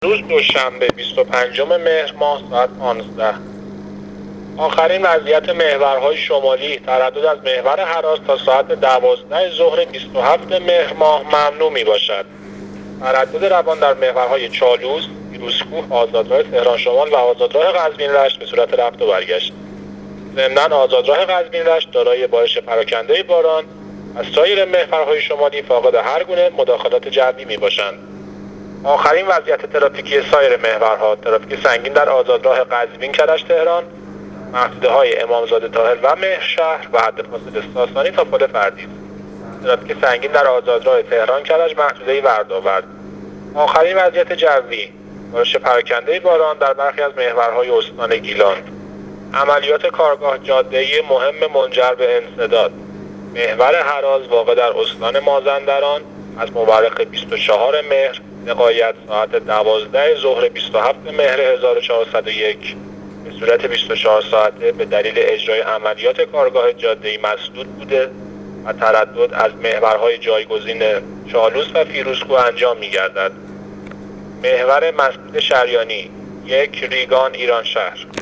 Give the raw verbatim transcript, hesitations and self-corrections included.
روز دوشنبه بیست و پنجم مهر ماه ساعت پانزده. آخرین وضعیت محورهای شمالی تردد از محور هراس تا ساعت دوازده ظهر بیست و هفتم مهر ماه ممنوع می باشد. تردد روان در محورهای چالوس، پیروزکوه، آزادراه تهران شمال و آزادراه قزوین رشت به صورت رفت و برگشت. ضمناً آزادراه قزوین رشت دارای بارش پراکنده باران از سایر محورهای شمالی فاقد هر گونه مداخلات جوی می باشند. آخرین وضعیت ترافیکی سایر محورها: ترافیک سنگین در آزادراه قزوین کرج تهران، محدوده‌های امامزاده طاهر و مهرشهر و حد فاصله ساسانی تا پل فردیس. ترافیک سنگین در آزادراه تهران کرج، محدوده وردآورد. آخرین وضعیت جوی: بارش پراکنده باران در برخی از محورهای استان گیلان. عملیات کارگاه جاده‌ای مهم منجر به انسداد: محور هراز واقع در استان مازندران از مورخ بیست و چهارم مهر لغایت ساعت دوازده ظهر بیست و هفتم مهر هزار و چهارصد و یک به صورت بیست و چهار ساعته به دلیل اجرای عملیات کارگاه جاده‌ای مسدود بوده و تردد از محورهای جایگزین چالوس و پیروزکوه انجام می‌گردد. محور مسدود شریانی یک ریگان ایران شهر.